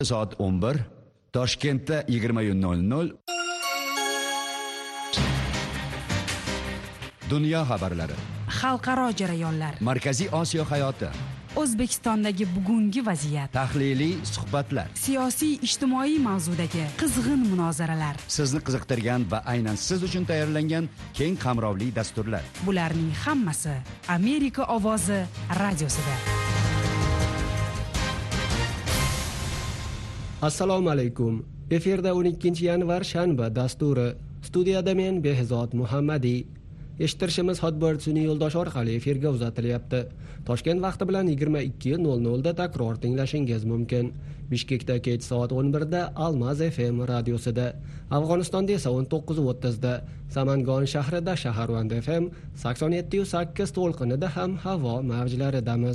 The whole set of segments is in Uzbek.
Soat 11, Toshkentda 20:00. Dunyo xabarlari. Xalqaro jarayonlar. Markaziy Osiyo hayoti. O'zbekistondagi bugungi vaziyat. Tahliliy suhbatlar. Siyosiy, ijtimoiy mavzudagi qizg'in munozaralar. Sizni qiziqtirgan va aynan siz uchun tayyorlangan keng qamrovli dasturlar. Bularning hammasi Amerika ovozi radiosida. Assalomu alaykum. Efirda 12-yanvar shanba dasturi. Studiyada men Behzod Muhammadiy. Eshittirishimiz Hotbird-sun'iy yo'ldosh orqali efirga uzatilyapti. Toshkent vaqti bilan 22:00 da takror tinglashingiz mumkin. Bishkekda kech soat 11 da Almaz FM radiosida, Afg'onistonda esa 19:30 da, Samangon shahrida Shaharvand FM 87.8 to'lqinida ham havo mavjlaridamiz.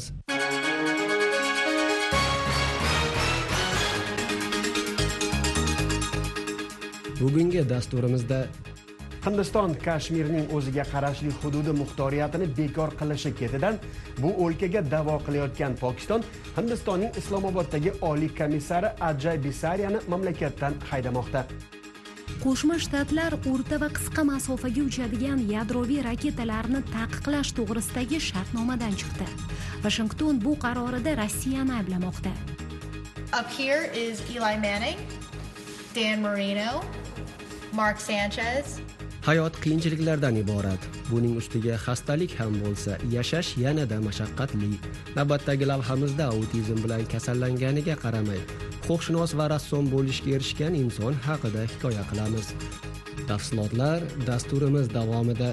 Bugungi dasturimizda Hindiston Kashmirning o'ziga qarashli hududi muxtoriyatini bekor qilishi ketidan bu o'lkaga da'vo qilayotgan Pokiston Hindistonning Islomoboddagi oliy komissari Ajay Bisariyani mamlakatdan haydamoqda. Qo'shma Shtatlar o'rta va qisqa masofaga uchadigan yadroviy raketalarni taqiqlash to'g'risidagi shartnomadan chiqdi. Washington bu qarorida Rossiyani ayblamoqda. Up here is Eli Manning, Dan Marino, Mark Sanchez. Hayot qiyinchiliklardan iborat. Buning ustiga xastalik ham bo'lsa, yashash yanada mashaqqatli. Navbatdagi lavhamizda autizm bilan kasallanganiga qaramay, huquqshunos va rassom bo'lishga erishgan inson haqida hikoya qilamiz. Tafsilotlar dasturimiz davomida.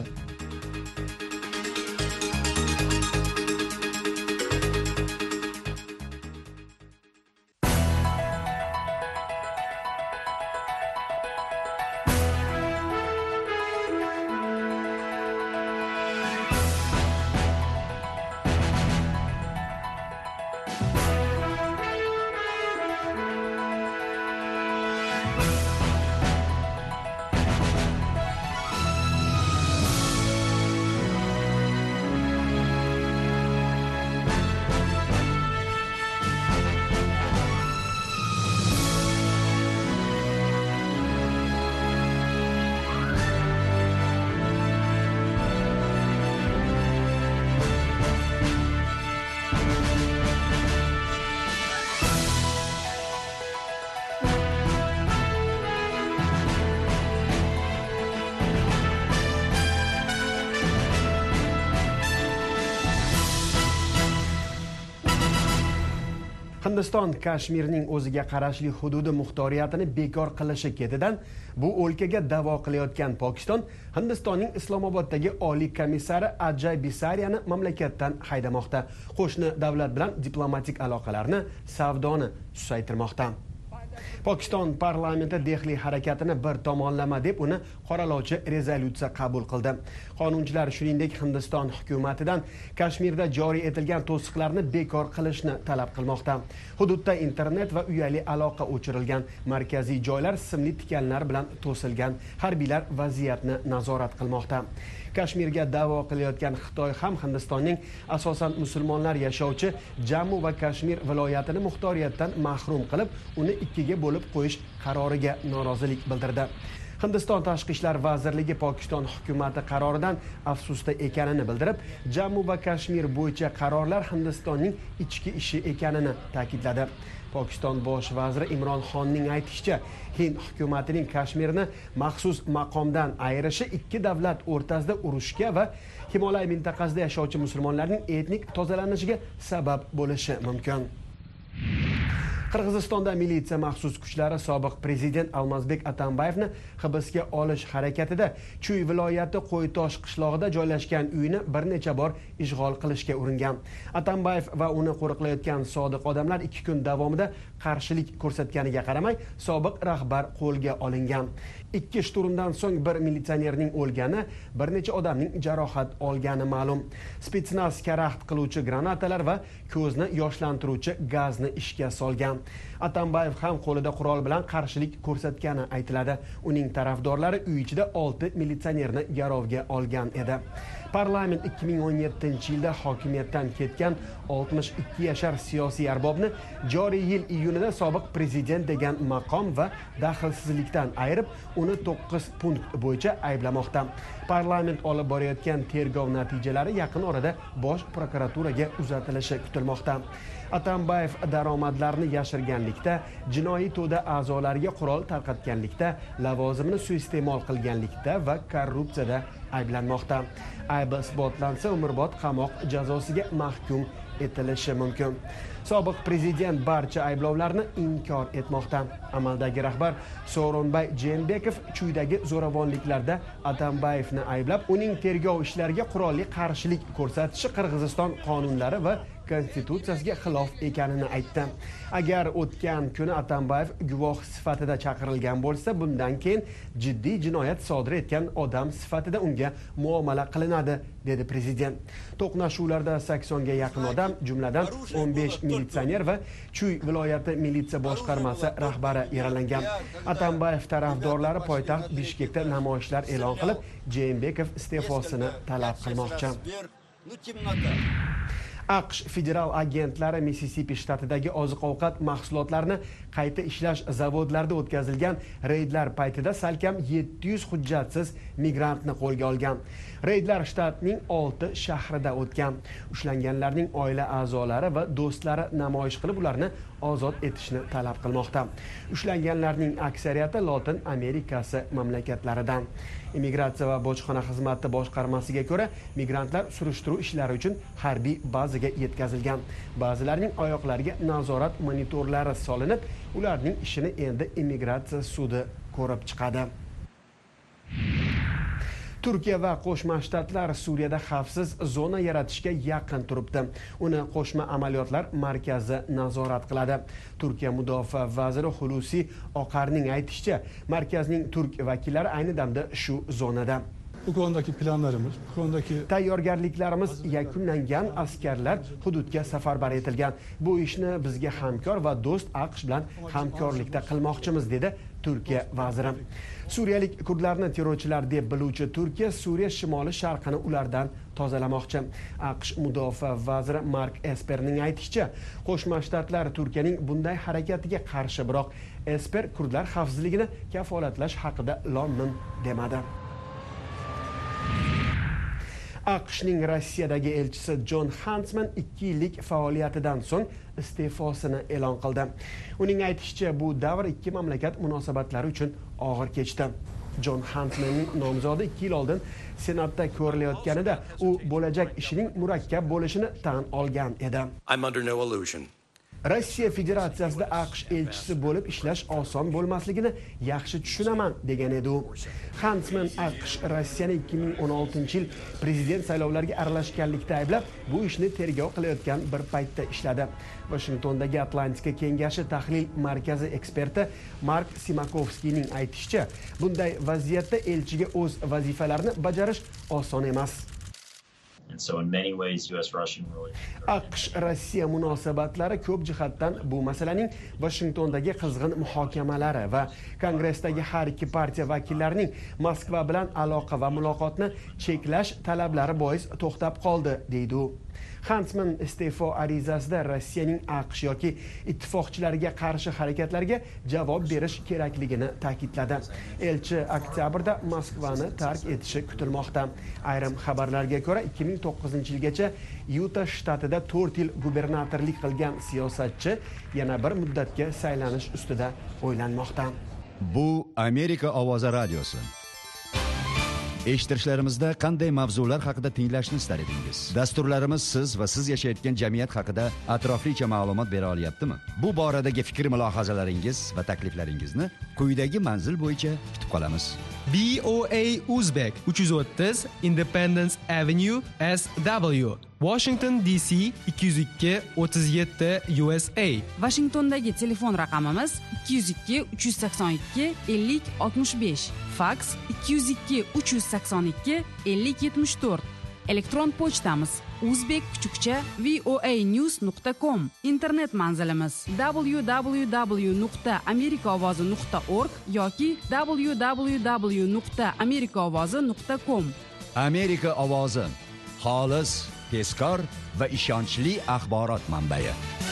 Hindiston Kashmirning o'ziga qarashli hududi muxtoriyatini bekor qilishi ketidan bu o'lkaga da'vo qilayotgan Pokiston Hindistonning Islomoboddagi oliy komissari Ajay Bisariyani mamlakatdan haydamoqda. Qo'shni davlat bilan diplomatik aloqalarni, savdoni susaytirmoqda. Pokiston parlamenti Dehli harakatini bir tomonlama deb uni qoralovchi rezolyutsiya qabul qildi. Qonunchilar shuningdek Hindiston hukumatidan Kashmirda joriy etilgan to'siqlarni bekor qilishni talab qilmoqda. Hududda internet va uyali aloqa o'chirilgan, markaziy joylar simli tikanlar bilan to'silgan, harbiylar vaziyatni nazorat qilmoqda. Kashmirga da'vo qilayotgan Xitoy ham Hindistonning asosan musulmonlar yashovchi Jammu va Kashmir viloyatini muxtoriyatdan mahrum qilib, uni ikkiga bo'lib qo'yish qaroriga norozilik bildirdi. Hindiston Tashqi ishlar vazirligi Pokiston hukumati qaroridan afsusda ekanini bildirib, Jammu va Kashmir bo'yicha qarorlar Hindistonning ichki ishi ekanini ta'kidladi. Pokiston bosh vaziri Imron Xonning aytishicha, Hind hukumatining Kashmirni maxsus maqomdan ayirishi ikki davlat o'rtasida urushga va Himolay mintaqasida yashovchi musulmonlarning etnik tozalanishiga sabab bo'lishi mumkin. Qirg'izistonda militsiya maxsus kuchlari sobiq prezident Almazbek Atambayevni hibsga olish harakatida Chuy viloyati Qo'ytosh qishlog'ida joylashgan uyini bir necha bor ishg'ol qilishga uringan. Atambayev va uni qo'riqlayotgan sodiq odamlar 2 kun davomida qarshilik ko'rsatganiga qaramay, sobiq rahbar qo'lga olingan. 2 shturmdan so'ng bir militsionerning o'lgani, bir necha odamning jarohat olgani ma'lum. Spetsnaz karaxt qiluvchi granatalar va ko'zni yoshlantiruvchi gazni ishga solgan. Atambayev ham qo'lida qurol bilan qarshilik ko'rsatgani aytiladi. Uning tarafdorlari uy ichida 6 militsionerni garovga olgan edi. Parlament 2017-yilda hokimiyatdan ketgan 62 yashar siyosiy arbobni joriy yil iyunida sobiq prezident degan maqom va daxlsizlikdan ayirib, uni 9 punkt bo'yicha ayblamoqda. Parlament olib borayotgan tergov natijalari yaqin orada bosh prokuraturaga uzatilishi kutilmoqda. Atambayev daromadlarni yashirganlikda, jinoiy to'da a'zolariga qurol tarqatganlikda, lavozimini suiiste'mol qilganlikda va korrupsiyada ayblanmoqda. Aybi isbotlansa, umrbod qamoq jazosiga mahkum etilishi mumkin. Sobiq prezident barcha ayblovlarni inkor etmoqda. Amaldagi rahbar Sooronbay Jeenbekov quyidagi zo'ravonliklarda Atambayevni ayblab, uning tergov ishlariga qurolli qarshilik ko'rsatishi Qirg'iziston qonunlari va konstitutsiyasiga xilof ekanini aytdi. Agar o'tgan kuni Atambayev guvoh sifatida chaqirilgan bo'lsa, bundan keyin jiddiy jinoyat sodir etgan odam sifatida unga muomala qilinadi, dedi prezident. To'qnashuvlarda 80 ga yaqin odam, jumladan 15 militsioner va Chuy viloyati militsiya boshqarmasi rahbari yaralangan. Atambayev tarafdorlari poytaxt Bishkekda namoyishlar e'lon qilib, Jeenbekov iste'fosini talab qilmoqchi. AQSh federal agentlari Missisipi shtatidagi oziq-ovqat mahsulotlarini qayta ishlash zavodlarida o'tkazilgan reydlar paytida salkam 700 hujjatsiz migrantni qo'lga olgan. Reydlar shtatning 6 shahrida o'tgan. Ushlanganlarning oila a'zolari va do'stlari namoyish qilib, ularni ozod etishni talab qilmoqda. Ushlanganlarning aksariyati Lotin Amerikasi mamlakatlaridan. Immigratsiya va bojxona xizmati boshqarmasiga ko'ra, migrantlar surishtiruv ishlari uchun harbiy bazaga yetkazilgan. Ba'zilarining oyoqlariga nazorat monitorlari solinib, ularning ishini endi immigratsiya sudi ko'rib chiqadi. Turkiya va Qo'shma Shtatlar Suriyada xavfsiz zona yaratishga yaqin turibdi. Uni Qo'shma amaliyotlar markazi nazorat qiladi. Turkiya mudofaa vaziri Hulusi Oqarning aytishicha, markazning turk vakillari ayni damda shu zonada. Bu konudaki planlarımız, bu konudaki tayyorgarliklarimiz yakunlangan, askarlar hududga safarbar etilgan. Bu ishni bizga hamkor va do'st AQSh bilan hamkorlikda qilmoqchimiz, dedi Turkiya vaziri. Suriyalik kurdlarni terrorchilar deb biluvchi Turkiya Suriya shimoli sharqini ulardan tozalamoqchi. AQSh mudofaa vaziri Mark Esperning aytishicha, Qo'shma Shtatlar Turkiyaning bunday harakatiga qarshi, biroq Esper kurdlar xavfsizligini kafolatlash haqida lom-mim demadi. AQShning Rossiyadagi elchisi Jon Huntsman 2 yillik faoliyatidan so'ng iste'fosini e'lon qildi. Uning aytishicha, bu davr ikki mamlakat munosabatlari uchun og'ir kechdi. Jon Huntsmanning nomzodi 2 yil oldin Senatda ko'rilayotganida u bo'lajak ishining murakkab bo'lishini tan olgan edi. I'm under no illusion. Rossiya Federatsiyasida AQSh elchisi bo'lib ishlash oson bo'lmasligini yaxshi tushunaman, degan edi u. Huntsman AQSh Rossiyani 2016-yil prezident saylovlariga aralashganlikda ayblab, bu ishni tergov qilayotgan bir paytda ishladi. Washingtondagi Atlantika kengashi tahlil markazi eksperti Mark Simakovskiyning aytishicha, bunday vaziyatda elchiga o'z vazifalarini bajarish oson emas. And so in many ways US-Russian relations AQSh-Rossiya munosabatlari ko'p jihatdan bu masalaning Washingtondagi qizg'in muhokamalari va Kongressdagi har ikki partiya vakillarining Moskva bilan aloqa va muloqotni cheklash talablari bois to'xtab qoldi, deydi u. Huntsman iste'fo arizasida Rossiyaning AQSh yoki ittifoqchilariga qarshi harakatlarga javob berish kerakligini ta'kidladi. Elchi oktyabrda Moskvani tark etishi kutilmoqda. Ayrim xabarlarga ko'ra 2009-yilgacha Yuta shtatida 4 yil gubernatorlik qilgan siyosatchi yana bir muddatga saylanish ustida o'ylanmoqda. Bu Amerika ovozi radiosi. Eshittirishlarimizda qanday mavzular haqida tinglashni istar edingiz? Dasturlarimiz siz va siz yashayotgan jamiyat haqida atroflicha ma'lumot bera olyaptimi? Bu boradagi fikr-mulohazalaringiz va takliflaringizni quyidagi manzil bo'yicha kutib qolamiz. VOA Uzbek 330 Independence Avenue SW, Washington DC 202-37 USA. Washingtondagi telefon raqamimiz 202-382-50-65, faks 202-382-50-74. Elektron pochtamiz uzbek_voanews.com. Internet manzilimiz www.amerikaovozi.org yoki www.amerikaovozi.com. Amerika ovozi xolis, tezkor va ishonchli axborot manbai.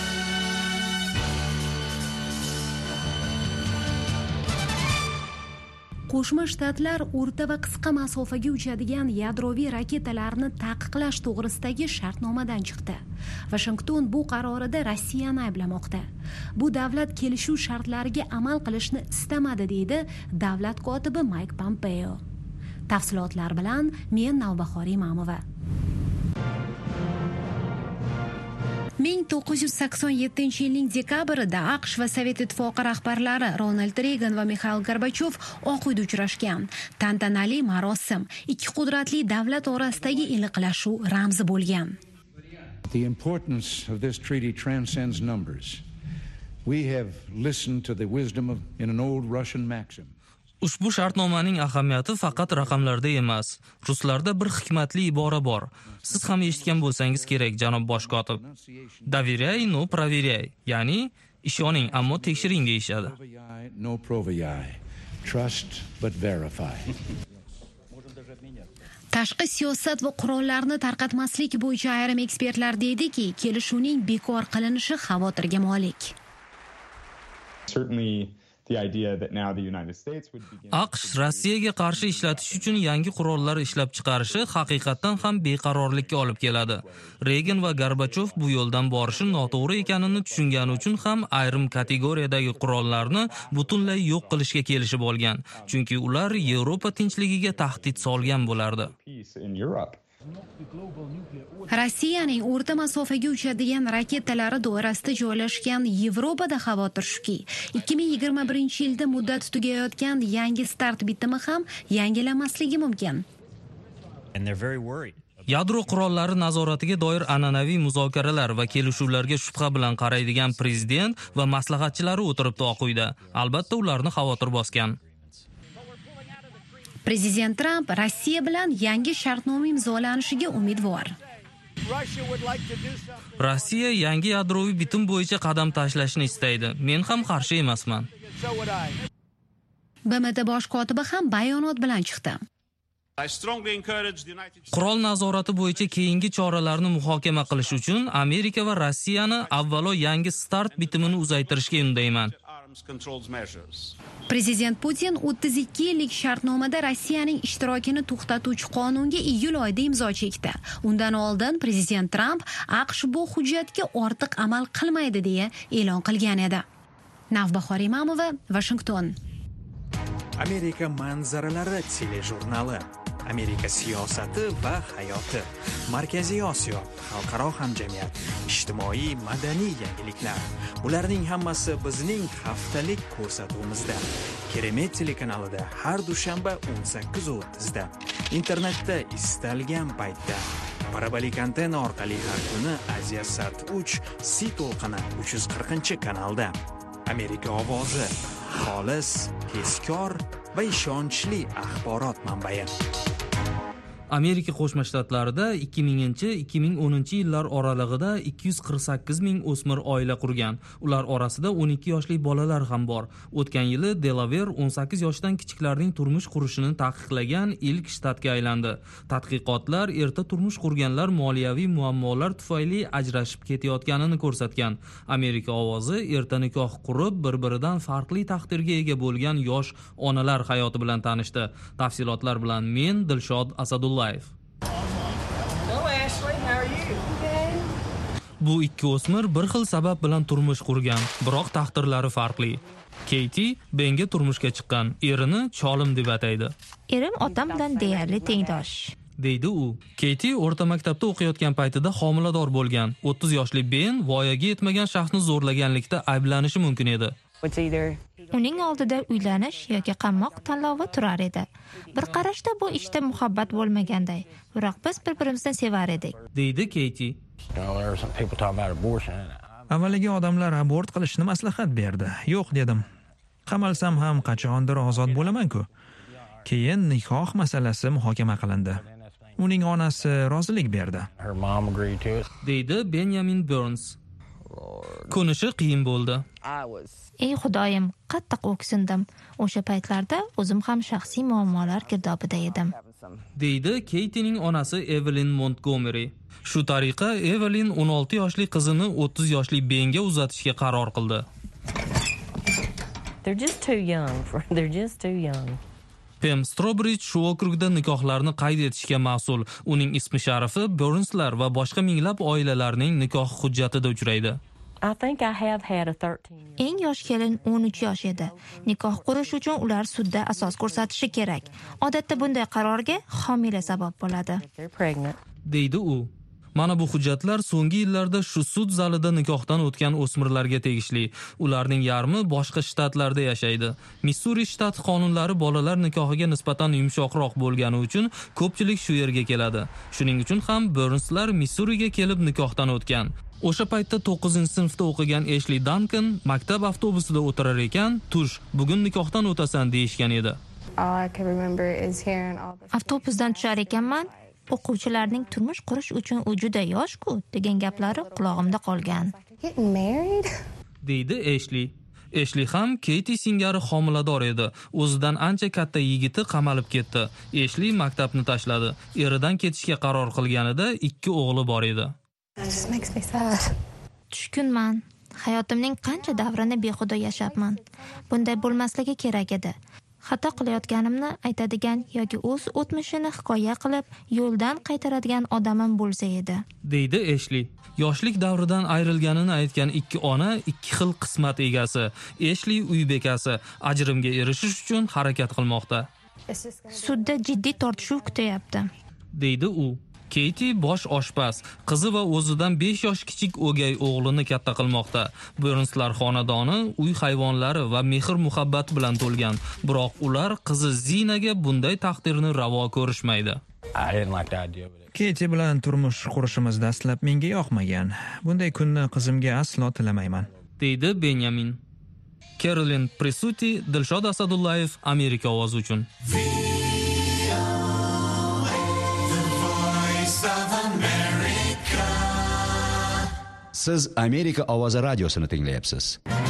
Qo'shma Shtatlar o'rta va qisqa masofaga uchadigan yadroviy raketalarni taqiqlash to'g'risidagi shartnomadan chiqdi. Washington bu qarorida Rossiyani ayblamoqda. Bu davlat kelishuv shartlariga amal qilishni istamadi, deydi davlat kotibi Mike Pompeo. Tafsilotlar bilan men Navbahor Imamova. 1987-yilning dekabrida AQSh va Sovet Ittifoqi rahbarlari Ronald Reagan va Mixail Gorbachyov Oq uyda uchrashgan. Tantanali marosim ikki qudratli davlat orasidagi iliqlashuv ramzi bo'lgan. The importance of this treaty transcends numbers. We have listened to the wisdom of in an old Russian maxim. Ushbu shartnomaning ahamiyati faqat raqamlarda emas. Ruslarda bir hikmatli ibora bor. Siz ham eshitgan bo'lsangiz kerak, janob bosh kotib. Доверяй, но проверяй. Ya'ni ishoning, ammo tekshiring deyishadi. No proverяй. Trust but verify. Tashqi siyosat va qurollarni tarqatmaslik bo'yicha ayrim ekspertlar deydiki, kelishuvning bekor qilinishi xavotirga molik. AQSh Rossiyaga qarshi ishlatish uchun yangi qurollar ishlab chiqarishi haqiqatan ham beqarorlikka olib keladi. Reagan va Gorbachyov bu yo'ldan borishi noto'g'ri ekanini tushungani uchun ham ayrim kategoriyadagi qurollarni butunlay yo'q qilishga kelishib olgan. Chunki ular Yevropa tinchligiga tahdid solgan bo'lardi. Rossiyaning o'rta masofaga uchadigan raketalari doirasida joylashgan Yevropada xavotir shuki, 2021-yilda muddat tugayotgan yangi start bitimi ham yangilanmasligi mumkin. Yadro qurollari nazoratiga doir an'anaviy muzokaralar va kelishuvlarga shubha bilan qaraydigan prezident va maslahatchilari o'tiribdi Oq uyda. Albatta ularni xavotir bosgan. Prezident Trump Rossiya bilan yangi shartnoma imzolanishiga umidvor. Rossiya yangi yadroviy bitim bo'yicha qadam tashlashni istaydi. Men ham qarshi emasman. BMT bosh kotibi ham bayonot bilan chiqdi. Qurol nazorati bo'yicha keyingi choralarni muhokama qilish uchun Amerika va Rossiyani avvalo yangi start bitimini uzaytirishga undayman. Prezident Putin 32 yillik shartnomada Rossiyaning ishtirokini to'xtatuvchi qonunga iyul oyida imzo chekdi. Undan oldin prezident Trump AQSh bu hujjatga ortiq amal qilmaydi deya e'lon qilgan edi. Navbahor Imamova, Washington. Amerika manzaralari telejurnali. Amerika siyosati va hayoti. Markaziy Osiyo, xalqaro hamjamiyat, ijtimoiy madaniy yangiliklar. Bularning hammasi bizning haftalik ko'rsatuvimizda. Keremet telekanalida har dushanba 18:30da. Internetda istalgan paytda. Parabolik antenna orqali har kuni Aziyasat 3 C to'lqini 340-kanalda. Amerika ovozi, xolis, tezkor va ishonchli axborot manbai. Amerika Qo'shma Shtatlarida 2000-2010-yillar oralig'ida 248 ming o'smir oila qurgan. Ular orasida 12 yoshli bolalar ham bor. O'tgan yili Delaware 18 yoshdan kichiklarning turmush qurishini taqiqlagan ilk shtatga aylandi. Tadqiqotlar erta turmush qurganlar moliyaviy muammolar tufayli ajrashib ketayotganini ko'rsatgan. Amerika ovozi erta nikoh qurib, bir-biridan farqli taqdirga ega bo'lgan yosh onalar hayoti bilan tanishdi. Tafsilotlar bilan men Dilshod Asadullayev. Bu ikki o'smir bir xil sabab bilan turmush qurgan, biroq taqdirlari farqli. Katie Benga turmushga chiqqan, erini cholim deb ataydi. Erim otam bilan deyarli tengdosh, deydi u. Katie o'rta maktabda o'qiyotgan paytida homilador bo'lgan. 30 yoshli Ben voyaga yetmagan shaxsni zo'rlaganlikda ayblanishi mumkin edi. Uning oldida uylanish yoki qamoq tanlovi turar edi. Bir qarashda bu ishda muhabbat bo'lmaganday, biroq biz bir-birimizni sevar edik, deydi Katie. Avvaliga odamlar abort qilishni maslahat berdi. Yo'q dedim. Qamalsam ham qachondir ozod bo'laman-ku. Keyin nikoh masalasi muhokama qilindi. Uning onasi rozilik berdi, deydi Benjamin Burns. Ko'nishi qiyin bo'ldi. Ey Xudoyim, qattiq o'ksindim. O'sha paytlarda o'zim ham shaxsiy muammolar girdobida edim. deydi Keytining onasi Evelyn Montgomery. Shu tariqa Evelyn 16 yoshli qizini 30 yoshli Benga uzatishga qaror qildi. Pam Strawbridge shu okrugda nikohlarni qayd etishga mas'ul. Uning ismi sharifi Burnslar va boshqa minglab oilalarning nikoh hujjatida uchraydi. Eng yosh kelin 13 yosh edi. Nikoh qurish uchun ular sudda asos ko'rsatishi kerak. Odatda bunday qarorga homila sabab bo'ladi, deydi u. Mana bu hujjatlar so'nggi yillarda shu sud zalida nikohdan o'tgan o'smirlarga tegishli. Ularning yarmi boshqa shtatlarda yashaydi. Missuri shtat qonunlari bolalar nikohiga nisbatan yumshoqroq bo'lgani uchun ko'pchilik shu yerga keladi. Shuning uchun ham Burnslar Missuriga kelib nikohdan o'tgan. O'sha paytda 9-sinfda o'qigan Ashley Duncan maktab avtobusida o'tirar ekan, "Tush, bugun nikohdan o'tasan" deyishgan edi. Avtobusdan tushar ekanman, o'quvchilarning turmush qurish uchun u juda yosh-ku degan gaplari qulog'imda qolgan, deydi Ashley. Ashley ham Katie singari homilador edi. O'zidan ancha katta yigiti qamalib ketdi. Ashley maktabni tashladi. Eridan ketishga qaror qilganida 2 o'g'li bor edi. Tushkunman. Hayotimning qancha davrini behuda yashapman. Bunday bo'lmasligi kerak edi. Xato qilayotganimni aytadigan yoki o'z o'tmishini hikoya qilib, yo'ldan qaytaradigan odamim bo'lsa edi, deydi Ashley. Yoshlik davridan ayrilganini aytgan 2 ona 2 xil qismat egasi. Ashley uy bekasi, ajrimga erishish uchun harakat qilmoqda. Sudda jiddiy tortishuv kutyapti, deydi u. Katie bosh oshpaz, qizi va o'zidan 5 yosh kichik o'gay o'g'lini katta qilmoqda. Burnslar xonadoni uy hayvonlari va mehr-muhabbat bilan to'lgan, biroq ular qizi Zinaga bunday taqdirni ravo ko'rishmaydi. Katie bilan turmush qurishimiz dastlab menga yoqmagan. Bunday kunni qizimga aslo tilamayman, deydi Benjamin. Carolyn Presutti, Dilshod Asadullayev, Amerika ovozi uchun. Siz Amerika ovozi radiosini tinglayapsiz.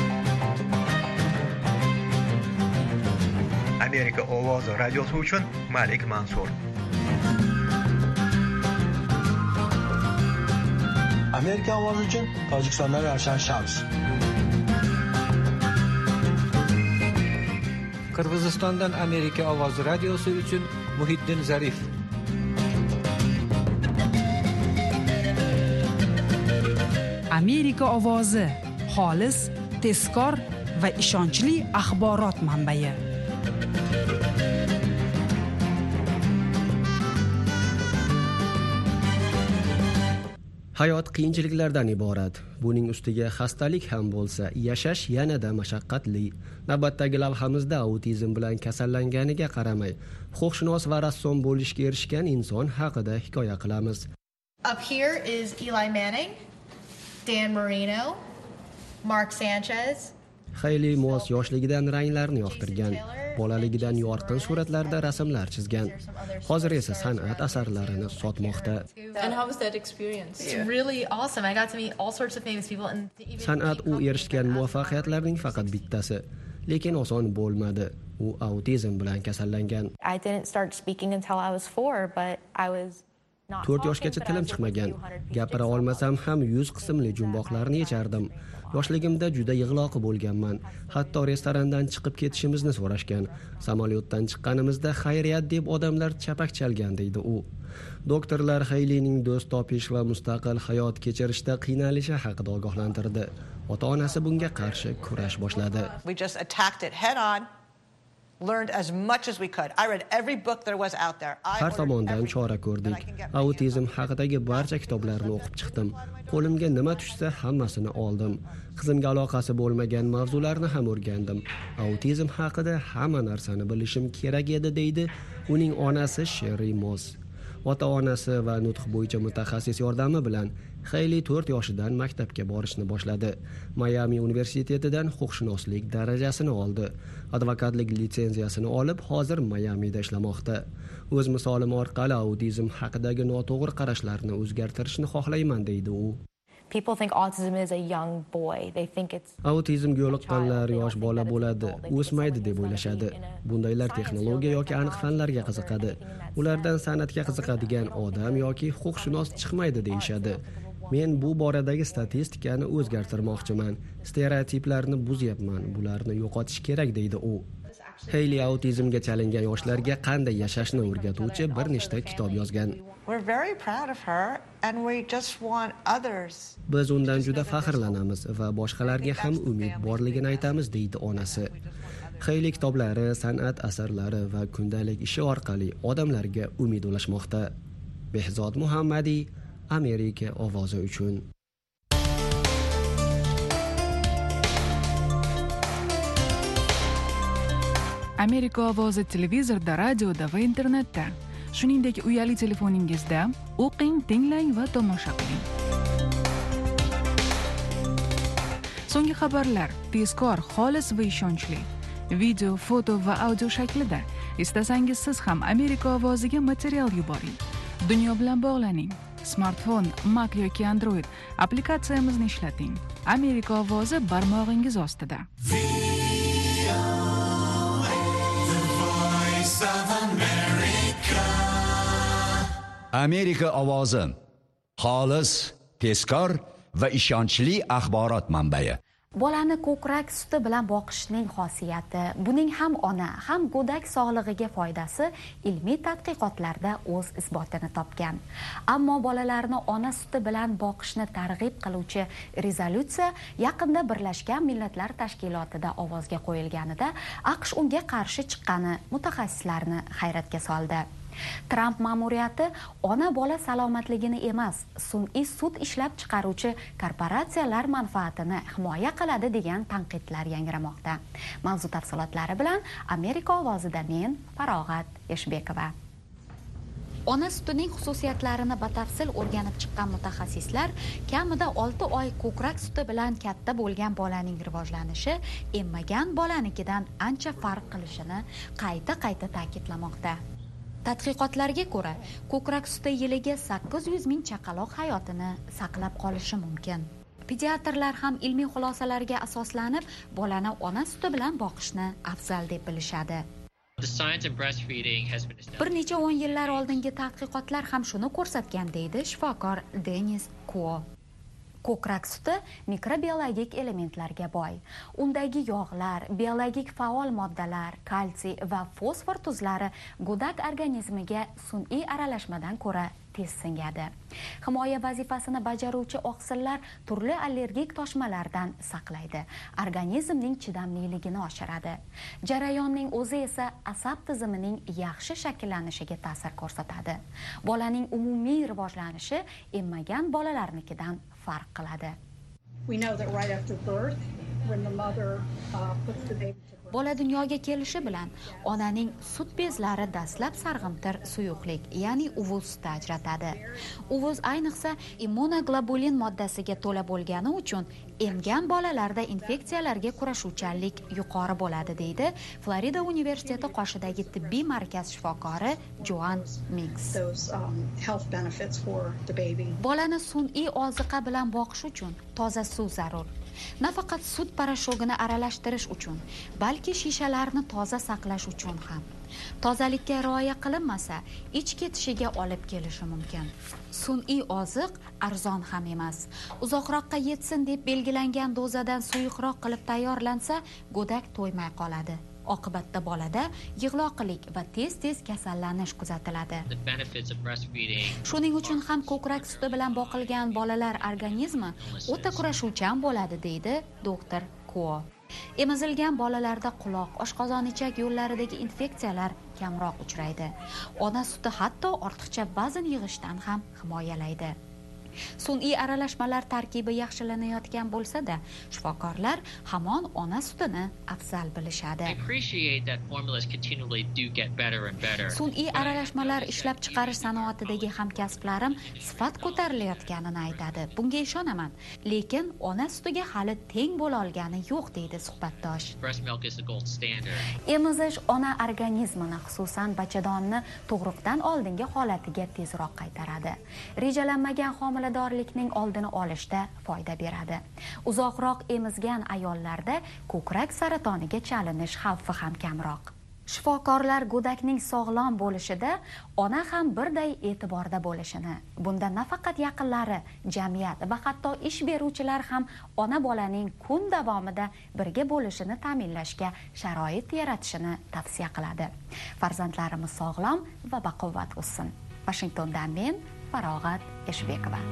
Amerika ovozi radiosi uchun Malik Mansur. Amerika ovozi uchun Tojikistondan Ravshan Shams. Qirg'izistondan Amerika ovozi radiosi uchun Muhiddin Zarif. Amerika ovozi, xolis, tezkor va ishonchli axborot manbai. Hayot qiyinchiliklardan iborat. Buning ustiga xastalik ham bo'lsa, yashash yanada mashaqqatli. Navbatdagi lavhamizda autizm bilan kasallanganiga qaramay, huquqshunos va rassom bo'lishga erishgan inson haqida hikoya qilamiz. Up here is Eli Manning, Dan Marino, Mark Sanchez. Hayley Moss yoshligidan ranglarni yoqtirgan, bolaligidan yorqin suratlarda rasmlar chizgan. Hozir esa san'at asarlarini sotmoqda. And how was that experience? It's really awesome. I got to meet all sorts of famous people and San'at u erishgan muvaffaqiyatlarning faqat bittasi, lekin oson bo'lmadi. U autizm bilan kasallangan. I didn't start speaking until I was 4, but I was 4 yoshgacha tilim chiqmagan. Gapira olmasam ham 100 qismli jumboqlarni yechardim. Yoshligimda juda yig'loqi bo'lganman. Hatto restorandan chiqib ketishimizni so'rashgan. Samolyotdan chiqqanimizda xayriyat deb odamlar chapak chalgan deydi u. Doktorlar Hayleyning do'st topish va mustaqil hayot kechirishda qiynalishi haqida ogohlantirdi. Ota-onasi bunga qarshi kurash boshladi. We just attacked it head on. Learned as much as we could. I read every book there was out there. Har tomondan chora ko'rdik. Autizm haqidagi barcha kitoblarni o'qib chiqdim. Qo'limga nima tushsa hammasini oldim. Qizimga aloqasi bo'lmagan mavzularni ham o'rgandim. Autizm haqida hamma narsani bilishim kerak edi deydi uning onasi Sherry Moss. Ota-onasi va nutq bo'yicha mutaxassis yordami bilan Hayley 4 yoshidan maktabga borishni boshladi. Miami universitetidan huquqshunoslik darajasini oldi. Advokatlik litsenziyasini olib, hozir Miamida ishlamoqda. O'z misolim orqali autizm haqidagi noto'g'ri qarashlarni o'zgartirishni xohlayman deydi u. People think autism is a young boy. They think it's Autizmga yo'liqqanlar yosh bola bo'ladi, o'smaydi deb o'ylashadi. Bundaylar texnologiya yoki aniq fanlarga qiziqadi. Ulardan san'atga qiziqadigan odam yoki huquqshunos chiqmaydi deyishadi. Men bu boradagi statistikani o'zgartirmoqchiman. Stereotiplarni buzyapman. Bularni yo'qotish kerak deydi u. Hayley autizmga chalingan yoshlarga qanday yashashni o'rgatuvchi bir nechta kitob yozgan. We're very proud of her and we just want others. Biz undan juda faxrlanamiz va boshqalarga ham umid borligini aytamiz deydi onasi. Hayley kitoblari, san'at asarlari va kundalik ishi orqali odamlarga umid ulashmoqda. Behzod Muhammadiy, Amerika ovozi uchun. Amerika ovozi televizorda, radioda va internetda. Shuningdek, uyali telefoningizda o'qing, tinglang va tomosha qiling. So'nggi xabarlar tezkor, xolis va ishonchli. Video, foto va audio shaklida. Istasangiz siz ham Amerika ovoziga material yuboring. Dunyo bilan bog'laning. Smartfon, Mac yoki Android applikatsiyamizni ishlating. Amerika ovozi barmog'ingiz ostida. Amerika ovozi xolis, tezkor va ishonchli axborot manbai. Bolani ko'krak suti bilan boqishning xosiyati, buning ham ona, ham go'dak sog'lig'iga foydasi ilmiy tadqiqotlarda o'z isbotini topgan. Ammo bolalarni ona suti bilan boqishni targ'ib qiluvchi rezolyutsiya yaqinda Birlashgan Millatlar Tashkilotida ovozga qo'yilganida AQSh unga qarshi chiqqani mutaxassislarni hayratga soldi. Trump ma'muriyati ona bola salomatligini emas, sun'iy sut ishlab chiqaruvchi korporatsiyalar manfaatini himoya qiladi degan tanqidlar yangramoqda. Mavzu tafsilotlari bilan Amerika ovozida men Farog'at Eshbekova. Ona sutining xususiyatlarini batafsil o'rganib chiqqan mutaxassislar kamida 6 oy ko'krak suti bilan katta bo'lgan bolaning rivojlanishi emmagan bolanikidan ancha farq qilishini qayta ta'kidlamoqda. Tadqiqotlarga ko'ra, ko'krak suti yiliga 800 ming chaqaloq hayotini saqlab qolishi mumkin. Pediatrlar ham ilmiy xulosalarga asoslanib, bolani ona suti bilan boqishni afzal deb bilishadi. Bir necha 10 yillar oldingi tadqiqotlar ham shuni ko'rsatgan deydi shifokor Denis Kuo. Ko'krak suti mikrobiologik elementlarga boy. Undagi yog'lar, biologik faol moddalar, kalsiy va fosfor tuzlari go'dak organizmiga sun'iy aralashmadan ko'ra tez singadi. Himoya vazifasini bajaruvchi oqsillar turli allergik toshmalardan saqlaydi. Organizmning chidamliligini oshiradi. Jarayonning o'zi esa asab tizimining yaxshi shakllanishiga ta'sir ko'rsatadi. Bolaning umumiy rivojlanishi emmagan bolalarnikidan farq qiladi. Bola dunyoga kelishi bilan onaning sut bezlari dastlab sarg'imtir suyuqlik, ya'ni uvuz suti ajratadi. Uvuz ayniqsa immunoglobulin moddasiga to'la bo'lgani uchun emgan bolalarda infeksiyalarga kurashuvchanlik yuqori bo'ladi, deydi Florida universiteti qoshidagi tibbiy markaz shifokori Joan Mix. Bolani sun'iy oziqa bilan boqish uchun toza suv zarur. Nafaqat sut parashogini aralashtirish uchun, balki shishalarni toza saqlash uchun ham. Tozalikka rioya qilinmasa, ich ketishiga olib kelishi mumkin. Sun'iy oziq arzon ham emas. Uzoqroqqa yetsin deb belgilangan dozadan suyuqroq qilib tayyorlansa, go'dak to'ymay qoladi. Oqibatda bolada yig'loqlik va tez-tez kasallanish kuzatiladi. Shuning uchun ham ko'krak suti bilan boqilgan bolalar organizmi o'ta kurashuvchan bo'ladi, deydi doktor Kuo. Emizilgan bolalarda quloq, oshqozon ichak yo'llaridagi infeksiyalar kamroq uchraydi. Ona suti hatto ortiqcha vazn yig'ishdan ham himoyalaydi. Sun'iy aralashmalar tarkibi yaxshilanayotgan bo'lsa-da, shifokorlar hamon ona sutini afzal bilishadi. Sun'iy aralashmalar ishlab chiqarish sanoatidagi hamkasblarim sifat ko'tarilayotganini aytadi. Bunga ishonaman, lekin ona sutiga hali teng bo'la olgani yo'q, deydi suhbatdosh. Emizish ona organizmini, xususan bachadonni tug'ruqdan oldingi holatiga tezroq qaytaradi. Rejalanmagan homiladorlikning oldini olishda foyda beradi. Uzoqroq emizgan ayollarda ko'krak saratoniga chalinish xavfi ham kamroq. Shifokorlar go'dakning sog'lom bo'lishida ona ham birday e'tiborda bo'lishini, bunda nafaqat yaqinlari, jamiyat va hatto ish beruvchilar ham ona bolaning kun davomida birga bo'lishini ta'minlashga sharoit yaratishini tavsiya qiladi. Farzandlarimiz sog'lom va baquvvat o'ssin. Washingtondan men Farog'at Eshbekova.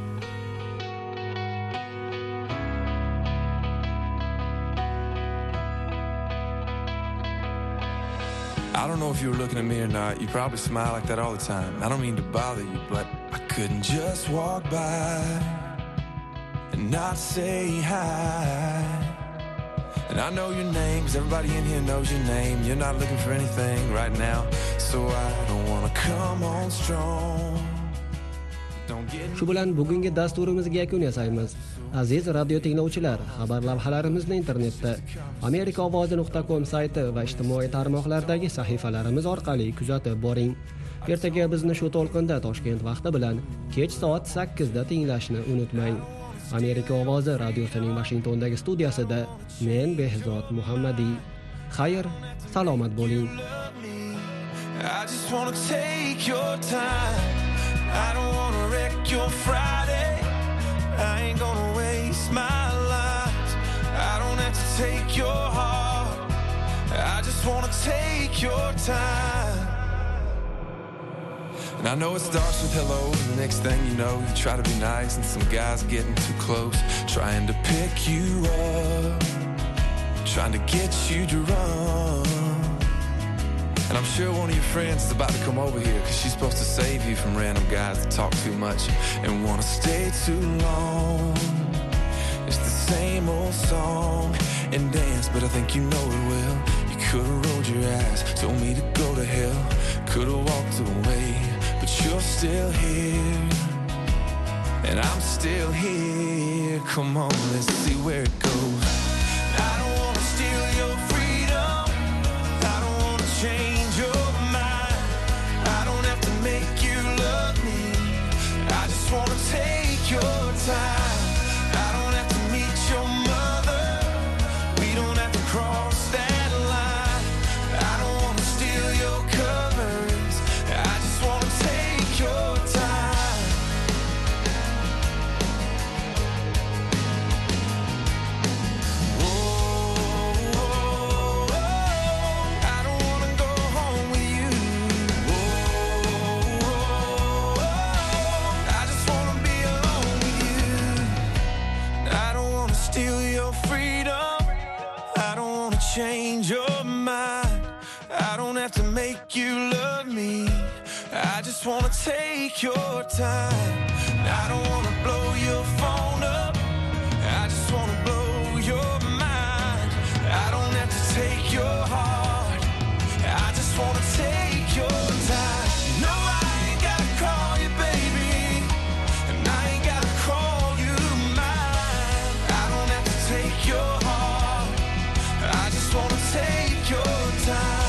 I don't know if you were looking at me or not. You probably smile like that all the time. I don't mean to bother you, but I couldn't just walk by and not say hi. And I know your name, 'cause everybody in here knows your name. You're not looking for anything right now, so I don't wanna come on strong. Shu bilan bugungi dasturimizga yakun yasaymiz. Aziz radio tinglovchilar, xabar lavhalarimizni internetda amerikaovozi.com sayti va ijtimoiy tarmoqlardagi sahifalarimiz orqali kuzatib boring. Ertaga bizni shu to'lqinda Toshkent vaqti bilan kech soat 8 da tinglashni unutmang. Amerika ovozi radiosining Washingtondagi studiyasida men Behzod Muhammadiy. Xayr, salomat bo'ling. I just wanna take your time. I don't wanna wreck your Friday. I ain't gonna waste my life. I don't have to take your heart. I just wanna take your time. And I know it starts with hello, and the next thing you know, you try to be nice, and some guy's getting too close, trying to pick you up, trying to get you to run. And I'm sure one of your friends is about to come over here, 'cause she's supposed to save you from random guys that talk too much and wanna stay too long. It's the same old song and dance, but I think you know it well. You could've rolled your eyes, told me to go to hell, could've walked away, but you're still here, and I'm still here. Come on, let's see where it goes. I don't wanna steal your freedom, I don't wanna change your mind, I don't have to make you love me, I just wanna take your time. I don't have to meet your mother, we don't have to cross that line. I don't wanna steal your covers, I just wanna take your time. I don't wanna go home with you. I just wanna be alone with you. I don't wanna steal your freedom, I don't wanna change your mind, I don't have to make you love me, I just wanna take your time. I don't wanna blow your phone up, I just wanna blow your mind, I don't have to take your heart, I just wanna take your time. No, I ain't gotta call you baby, and I ain't gotta call you mine, I don't have to take your heart, I just wanna take your time.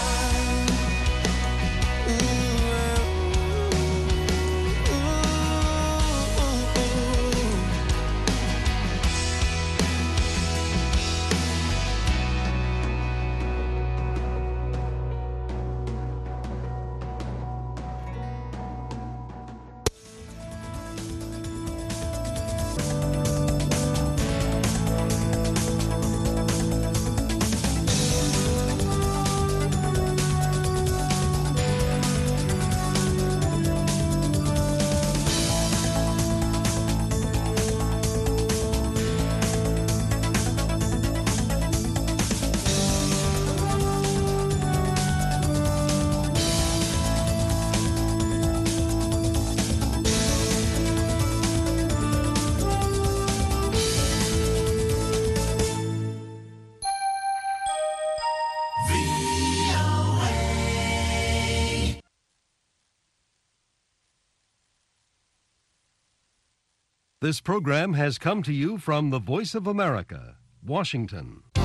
This program has come to you from the Voice of America, Washington.